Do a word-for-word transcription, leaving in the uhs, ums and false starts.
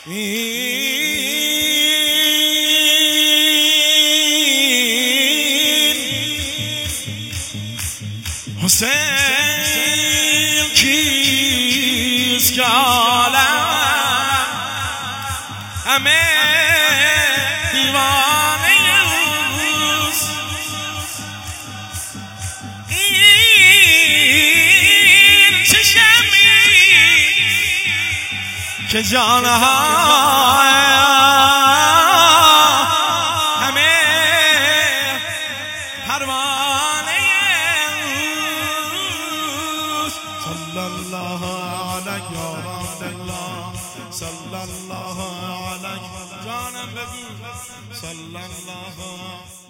حسین کیست که عالم همه دیوانه اوست، این چه شمی که جانها همه پروانه اوست. صلی الله علیک یا رسول الله، صلی الله علیک، جانم بگو صلی الله